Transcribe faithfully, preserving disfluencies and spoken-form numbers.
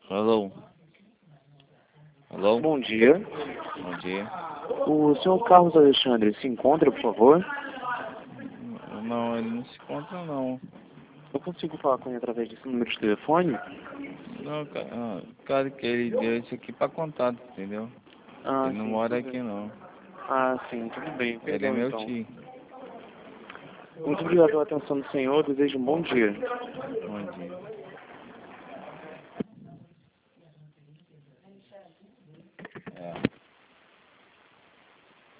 Alô? Alô? Bom dia. Bom dia. O senhor Carlos Alexandre se encontra, por favor? Não, ele não se encontra não. Eu consigo falar com ele através desse número de telefone? Não, ca- ah, cara, que ele deu isso aqui pra contato, entendeu? Ah, Ele não sim, mora tudo aqui bem. não. Ah, sim, tudo bem. Ele é Perdão, meu então. tio. Muito obrigado pela atenção do senhor. Desejo um bom dia. Bom dia.